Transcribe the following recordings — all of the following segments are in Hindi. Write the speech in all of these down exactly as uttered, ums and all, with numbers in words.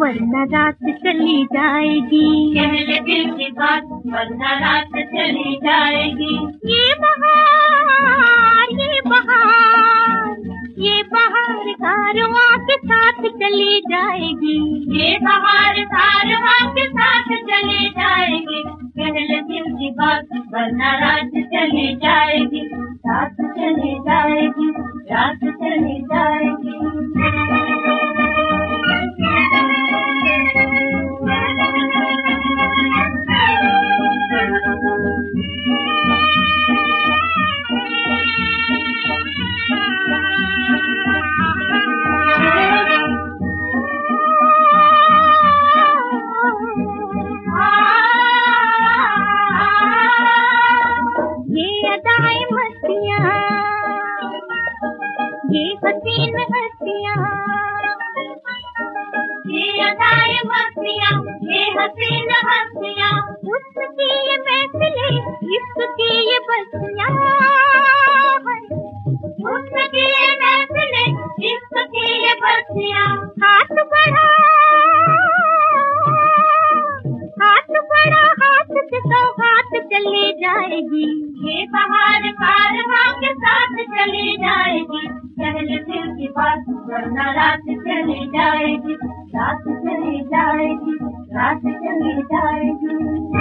वरना रात चली जाएगी। कह ले दिल की बात वरना रात चली जाएगी। ये बहार ये बहार ये बहार कारवां के साथ चली जाएगी। ये बहार कारवां के साथ चली जाएगी। कह ले दिल की बात वरना रात चली जाएगी। रात चली जाएगी, रात चली जाएगी। ये हसीन हस्तियाँ ये अदाएं मस्तियाँ ये हसीन हस्तियाँ उसकी ये महफिलें इसकी ये बस्तियाँ उसकी ये महफिलें इसकी ये बस्तियाँ। हाथ बढ़ा हाथ बढ़ा हाथ से सौगात चली जाएगी। ये बहार कारवां के साथ चली जाएगी। कह ले दिल की बात वरना रात चली जाएगी। रात चली जाएगी, रात चली जाएगी।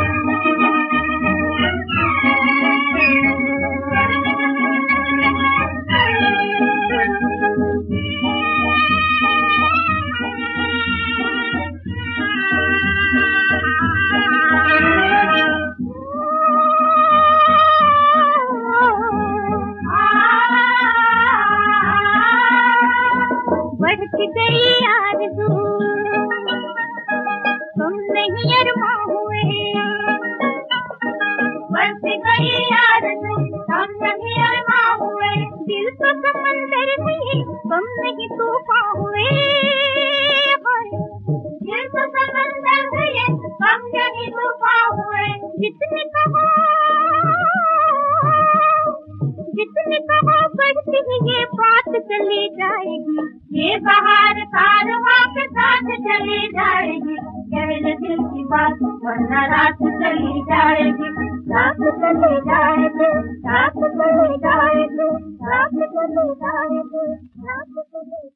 बढ़ती गई आरज़ू तुम नहीं अरमा हुए। बढ़ती गई आरज़ू तुम नहीं अरमा हुए। दिल तो समंदर में तुम नहीं तूफान हुए। दिल तो समंदर में तुम नहीं तूफान हुए। जितने कहो जितने कहो बढ़ती हुई ये बात चली जाएगी। ये बहार कारवां के साथ चली जाएगी। कह ले दिल की बात वरना रात चली जाएगी। रात चली जाएगी, रात चली जाएगी, रात चली जाएगी, रात चली